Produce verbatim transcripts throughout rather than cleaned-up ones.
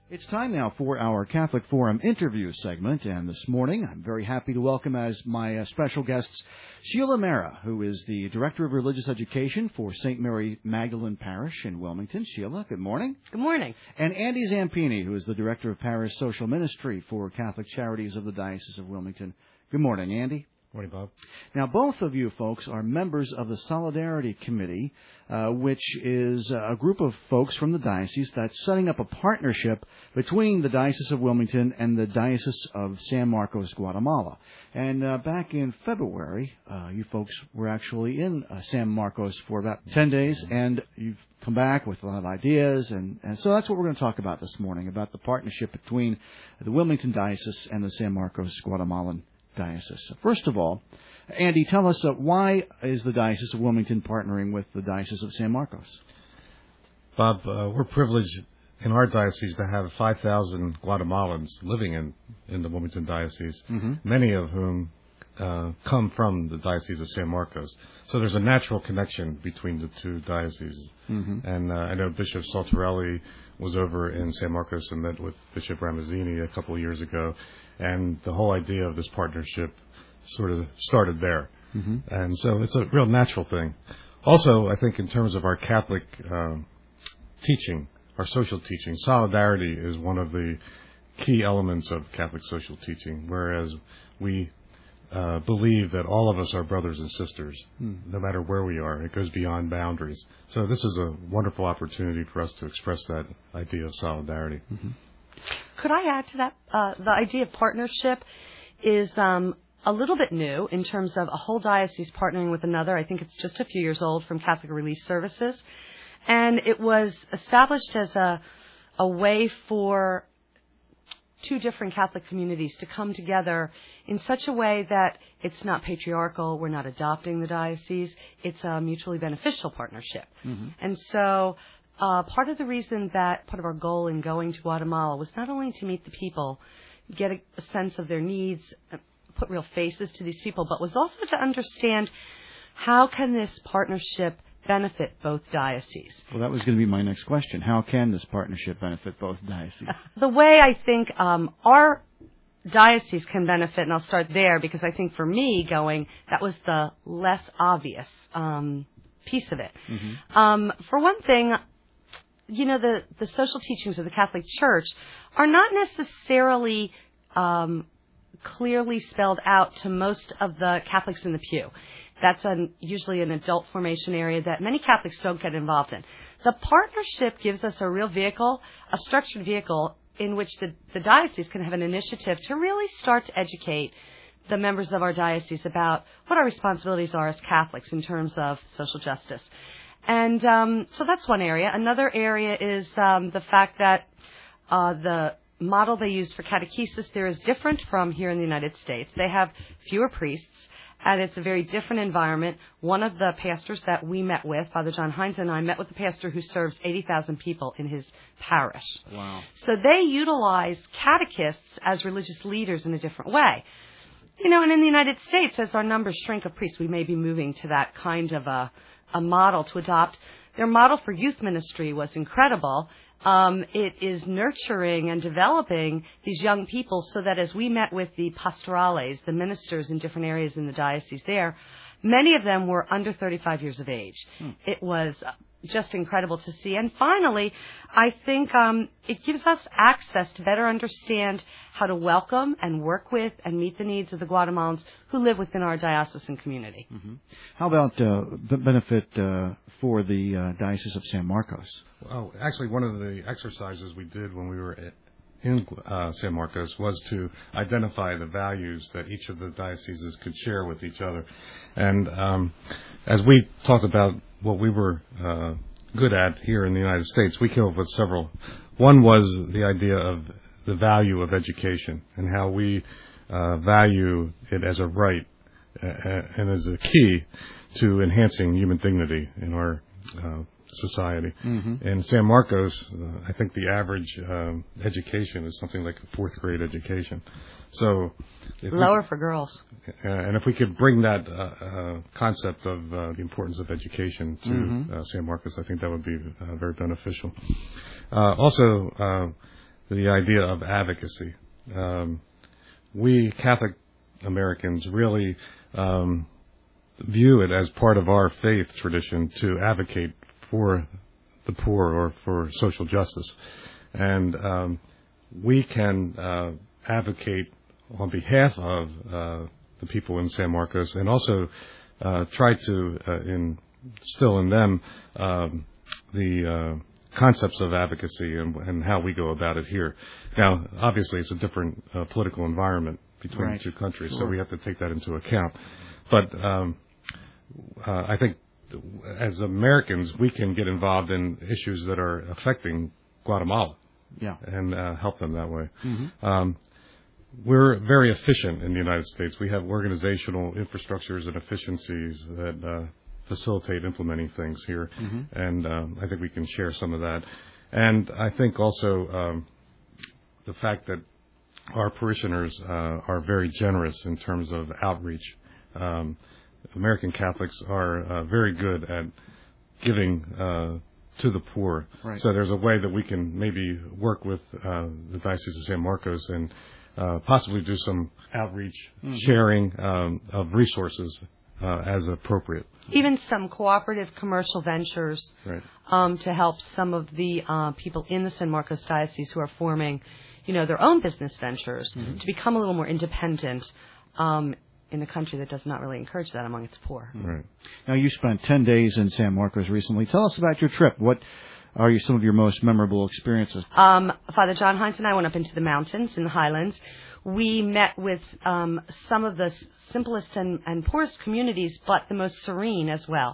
It's time now for our Catholic Forum interview segment, and this morning I'm very happy to welcome as my uh, special guests Sheila Mera, who is the Director of Religious Education for Saint Mary Magdalene Parish in Wilmington. Sheila, good morning. Good morning. And Andy Zampini, who is the Director of Parish Social Ministry for Catholic Charities of the Diocese of Wilmington. Good morning, Andy. Morning, Bob. Now, both of you folks are members of the Solidarity Committee, uh, which is a group of folks from the diocese that's setting up a partnership between the Diocese of Wilmington and the Diocese of San Marcos, Guatemala. And uh, back in February, uh, you folks were actually in uh, San Marcos for about ten days, and you've come back with a lot of ideas. And, and so that's what we're going to talk about this morning, about the partnership between the Wilmington Diocese and the San Marcos, Guatemalan Diocese. First of all, Andy, tell us uh, why is the Diocese of Wilmington partnering with the Diocese of San Marcos? Bob, uh, we're privileged in our diocese to have five thousand Guatemalans living in, in the Wilmington Diocese, mm-hmm. many of whom uh, come from the Diocese of San Marcos. So there's a natural connection between the two dioceses. Mm-hmm. And uh, I know Bishop Saltarelli was over in San Marcos and met with Bishop Ramazzini a couple of years ago. And the whole idea of this partnership sort of started there. Mm-hmm. And so it's a real natural thing. Also, I think in terms of our Catholic uh, teaching, our social teaching, solidarity is one of the key elements of Catholic social teaching, whereas we uh, believe that all of us are brothers and sisters, mm. no matter where we are. It goes beyond boundaries. So this is a wonderful opportunity for us to express that idea of solidarity. Mm-hmm. Could I add to that? Uh, the idea of partnership is um, a little bit new in terms of a whole diocese partnering with another. I think it's just a few years old from Catholic Relief Services. And it was established as a, a way for two different Catholic communities to come together in such a way that it's not patriarchal, we're not adopting the diocese, it's a mutually beneficial partnership. Mm-hmm. And so Uh, part of the reason that part of our goal in going to Guatemala was not only to meet the people, get a, a sense of their needs, put real faces to these people, but was also to understand how can this partnership benefit both dioceses. Well, that was going to be my next question. How can this partnership benefit both dioceses? The way I think um, our diocese can benefit, and I'll start there because I think for me going, that was the less obvious um, piece of it. Mm-hmm. Um, for one thing, you know, the, the social teachings of the Catholic Church are not necessarily um, clearly spelled out to most of the Catholics in the pew. That's an, usually an adult formation area that many Catholics don't get involved in. The partnership gives us a real vehicle, a structured vehicle in which the, the diocese can have an initiative to really start to educate the members of our diocese about what our responsibilities are as Catholics in terms of social justice. And um, so that's one area. Another area is um, the fact that uh, the model they use for catechesis there is different from here in the United States. They have fewer priests, and it's a very different environment. One of the pastors that we met with, Father John Hines and I, met with the pastor who serves eighty thousand people in his parish. Wow. So they utilize catechists as religious leaders in a different way. You know, and in the United States, as our numbers shrink of priests, we may be moving to that kind of a a model to adopt. Their model for youth ministry was incredible. Um, it is nurturing and developing these young people so that as we met with the pastorales, the ministers in different areas in the diocese there, many of them were under thirty-five years of age. Hmm. It was just incredible to see. And finally, I think um, it gives us access to better understand how to welcome and work with and meet the needs of the Guatemalans who live within our diocesan community. Mm-hmm. How about uh, the benefit uh, for the uh, Diocese of San Marcos? Well, actually, one of the exercises we did when we were at in uh, San Marcos was to identify the values that each of the dioceses could share with each other. And um, as we talked about what we were uh, good at here in the United States, we came up with several. One was the idea of the value of education and how we uh, value it as a right uh, and as a key to enhancing human dignity in our uh, society. Mm-hmm. In San Marcos, uh, I think the average um, education is something like a fourth grade education. So lower we, for girls. Uh, and if we could bring that uh, uh, concept of uh, the importance of education to mm-hmm. uh, San Marcos, I think that would be uh, very beneficial. Uh, also, uh, the idea of advocacy. Um, we Catholic Americans really um, view it as part of our faith tradition to advocate for the poor or for social justice. And um, we can uh, advocate on behalf of uh, the people in San Marcos, and also uh, try to uh, instill in them um, the uh, concepts of advocacy and, and how we go about it here. Now, obviously, it's a different uh, political environment between right. the two countries, sure. so we have to take that into account. But um, uh, I think as Americans, we can get involved in issues that are affecting Guatemala yeah. and uh, help them that way. Mm-hmm. Um, we're very efficient in the United States. We have organizational infrastructures and efficiencies that uh, facilitate implementing things here, mm-hmm. and um, I think we can share some of that. And I think also um, the fact that our parishioners uh, are very generous in terms of outreach. Um, American Catholics are uh, very good at giving uh, to the poor. Right. So there's a way that we can maybe work with uh, the Diocese of San Marcos and uh, possibly do some outreach, mm-hmm. sharing um, of resources uh, as appropriate. Even some cooperative commercial ventures right. um, to help some of the uh, people in the San Marcos Diocese who are forming, you know, their own business ventures mm-hmm. to become a little more independent um, in a country that does not really encourage that among its poor. Right. Now, you spent ten days in San Marcos recently. Tell us about your trip. What are you, some of your most memorable experiences? Um, Father John Hines and I went up into the mountains in the highlands. We met with um, some of the simplest and, and poorest communities, but the most serene as well.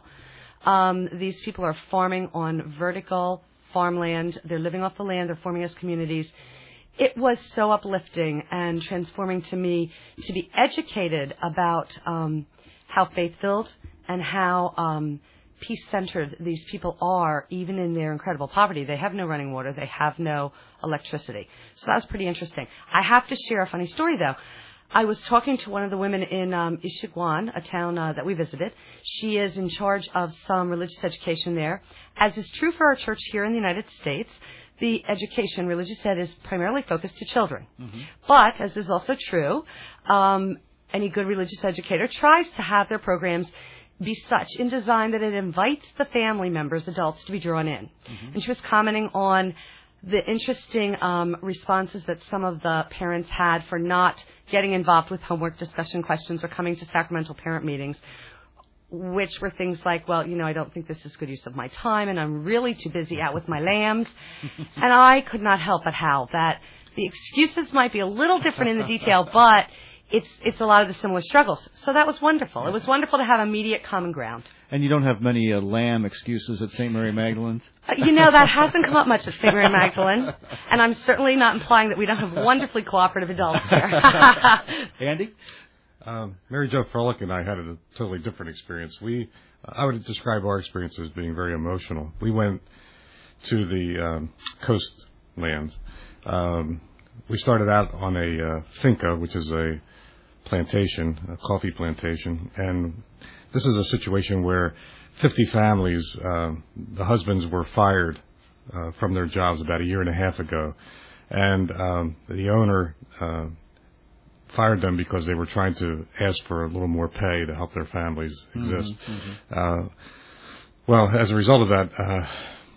Um, these people are farming on vertical farmland. They're living off the land. They're forming as communities. It was so uplifting and transforming to me to be educated about um, how faith-filled and how um, peace-centered these people are, even in their incredible poverty. They have no running water. They have no electricity. So that was pretty interesting. I have to share a funny story, though. I was talking to one of the women in um, Issaguan, a town uh, that we visited. She is in charge of some religious education there. As is true for our church here in the United States, the education, religious ed, is primarily focused to children. Mm-hmm. But, as is also true, um, any good religious educator tries to have their programs be such in design that it invites the family members, adults, to be drawn in. Mm-hmm. And she was commenting on the interesting um, responses that some of the parents had for not getting involved with homework discussion questions or coming to sacramental parent meetings, which were things like, well, you know, I don't think this is good use of my time, and I'm really too busy out with my lambs. And I could not help but howl that the excuses might be a little different in the detail, but it's it's a lot of the similar struggles. So that was wonderful. It was wonderful to have immediate common ground. And you don't have many uh, lamb excuses at Saint Mary Magdalene? Uh, you know, that hasn't come up much at Saint Mary Magdalene, and I'm certainly not implying that we don't have wonderfully cooperative adults there. Andy? Um, Mary Jo Froelich and I had a totally different experience. We, I would describe our experience as being very emotional. We went to the um, coastlands. Um, we started out on a uh, finca, which is a plantation, a coffee plantation, and this is a situation where fifty families, uh, the husbands were fired uh, from their jobs about a year and a half ago, and um, the owner uh, fired them because they were trying to ask for a little more pay to help their families exist. Mm-hmm, mm-hmm. Uh, well, as a result of that, uh,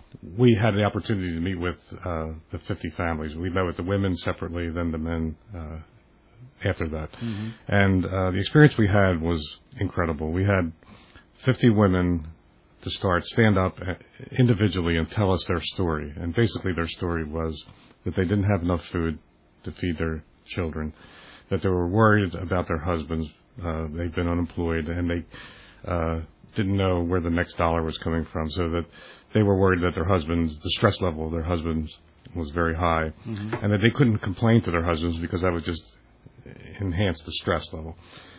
we had the opportunity to meet with uh, the fifty families. We met with the women separately, then the men uh, after that. Mm-hmm. And uh, the experience we had was incredible. We had fifty women to start stand up individually and tell us their story. And basically their story was that they didn't have enough food to feed their children, that they were worried about their husbands. Uh, they'd been unemployed, and they uh, didn't know where the next dollar was coming from, so that they were worried that their husbands, the stress level of their husbands was very high, mm-hmm. and that they couldn't complain to their husbands because that would just enhance the stress level.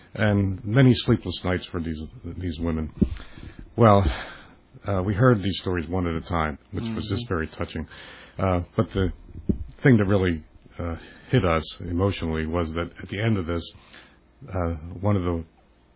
And many sleepless nights for these these women. Well, uh, we heard these stories one at a time, which mm-hmm. was just very touching. Uh, but the thing that really uh, hit us emotionally was that at the end of this, uh, one of the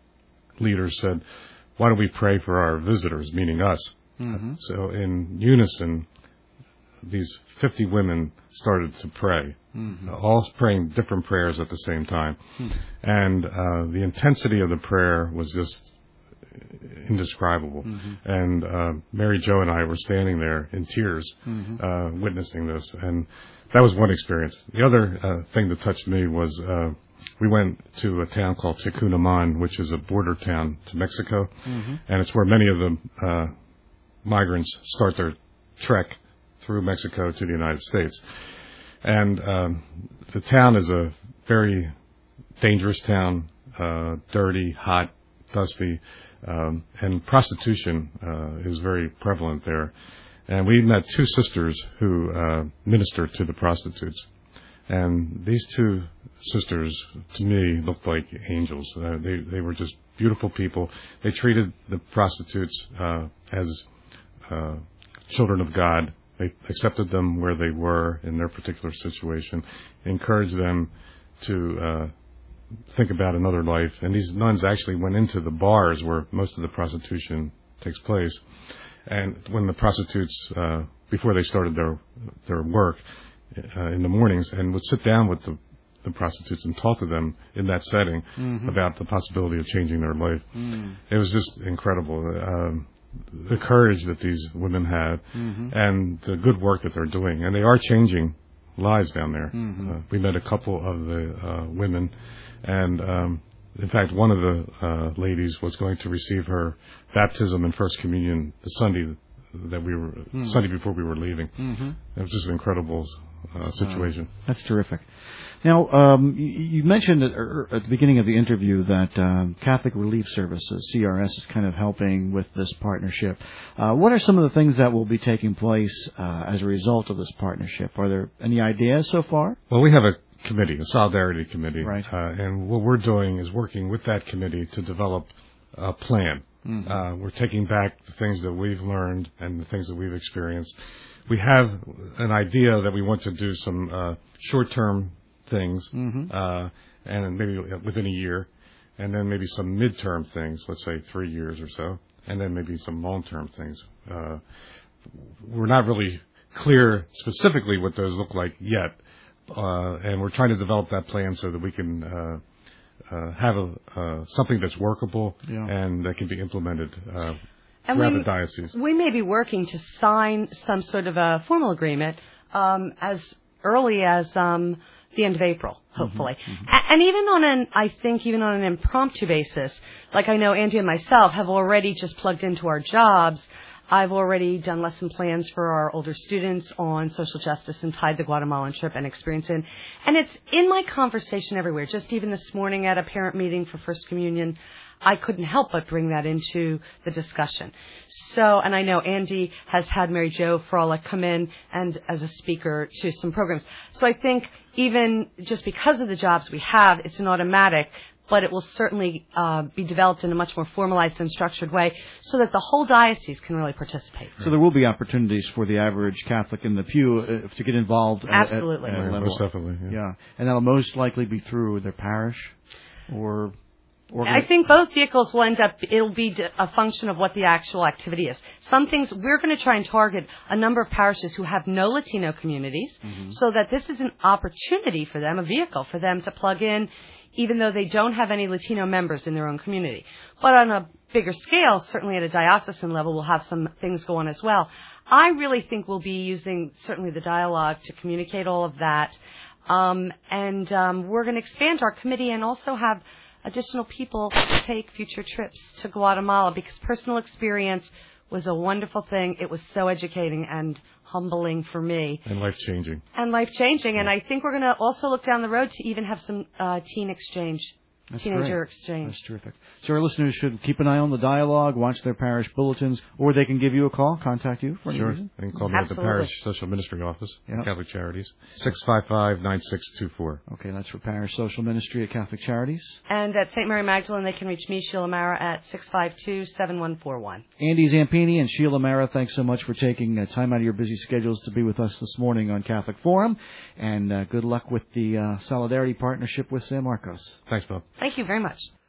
leaders said, "Why don't we pray for our visitors," meaning us? Mm-hmm. Uh, so in unison, these fifty women started to pray, mm-hmm. uh, all praying different prayers at the same time. Mm-hmm. And uh, the intensity of the prayer was just indescribable. Mm-hmm. And uh, Mary Jo and I were standing there in tears, mm-hmm. uh, witnessing this. And that was one experience. The other uh, thing that touched me was uh, we went to a town called Tecunaman, which is a border town to Mexico. Mm-hmm. And it's where many of the uh, migrants start their trek through Mexico to the United States. And um, the town is a very dangerous town, uh, dirty, hot, dusty, um, and prostitution uh, is very prevalent there. And we met two sisters who uh, ministered to the prostitutes. And these two sisters, to me, looked like angels. Uh, they they were just beautiful people. They treated the prostitutes uh, as uh, children of God. They accepted them where they were in their particular situation, encouraged them to uh, think about another life. And these nuns actually went into the bars where most of the prostitution takes place. And when the prostitutes, uh, before they started their their work uh, in the mornings, and would sit down with the, the prostitutes and talk to them in that setting mm-hmm. about the possibility of changing their life. Mm. It was just incredible. Um, the courage that these women had mm-hmm. and the good work that they're doing. And they are changing lives down there. Mm-hmm. Uh, we met a couple of the uh, women, and um, in fact, one of the uh, ladies was going to receive her baptism and First Communion the Sunday that we were mm-hmm. Sunday before we were leaving. Mm-hmm. It was just an incredible uh, situation. Uh, that's terrific. Now, um, you, you mentioned at, at the beginning of the interview that um, Catholic Relief Services, C R S, is kind of helping with this partnership. Uh, what are some of the things that will be taking place uh, as a result of this partnership? Are there any ideas so far? Well, we have a committee, a Solidarity Committee. Right. Uh, and what we're doing is working with that committee to develop a plan. Mm-hmm. Uh, we're taking back the things that we've learned and the things that we've experienced. We have an idea that we want to do some uh, short-term things, mm-hmm. uh, and maybe within a year, and then maybe some midterm things, let's say three years or so, and then maybe some long-term things. Uh, we're not really clear specifically what those look like yet, uh, and we're trying to develop that plan so that we can uh, uh, have a, uh, something that's workable yeah. and that can be implemented uh, and throughout we, the diocese. We may be working to sign some sort of a formal agreement um, as early as um, the end of April, hopefully. Mm-hmm, mm-hmm. And even on an, I think even on an impromptu basis, like I know Andy and myself have already just plugged into our jobs. I've already done lesson plans for our older students on social justice and tied the Guatemalan trip and experience in. And it's in my conversation everywhere. Just even this morning at a parent meeting for First Communion, I couldn't help but bring that into the discussion. So, and I know Andy has had Mary Jo Frolick come in and as a speaker to some programs. So I think even just because of the jobs we have, it's an automatic, but it will certainly uh, be developed in a much more formalized and structured way so that the whole diocese can really participate. So there will be opportunities for the average Catholic in the pew uh, to get involved. Absolutely. At, at, at yeah, most definitely. Yeah. yeah. And that'll most likely be through their parish or... I think both vehicles will end up, it'll be a function of what the actual activity is. Some things, we're going to try and target a number of parishes who have no Latino communities mm-hmm. so that this is an opportunity for them, a vehicle for them to plug in, even though they don't have any Latino members in their own community. But on a bigger scale, certainly at a diocesan level, we'll have some things go on as well. I really think we'll be using certainly the dialogue to communicate all of that. Um, and um, we're going to expand our committee and also have additional people take future trips to Guatemala because personal experience was a wonderful thing. It was so educating and humbling for me. And life-changing. And life-changing. And I think we're going to also look down the road to even have some uh, teen exchange, That's teenager great. exchange. That's terrific. So our listeners should keep an eye on the dialogue, watch their parish bulletins, or they can give you a call, contact you for any sure. reason. They can call me Absolutely. at the Parish Social Ministry Office, yep. Catholic Charities, six five five, nine six two four. Okay, that's for Parish Social Ministry at Catholic Charities. And at Saint Mary Magdalene, they can reach me, Sheila Mara, at six five two, seven one four one. Andy Zampini and Sheila Mara, thanks so much for taking uh, time out of your busy schedules to be with us this morning on Catholic Forum. And uh, good luck with the uh, Solidarity Partnership with San Marcos. Thanks, Bob. Thank you very much.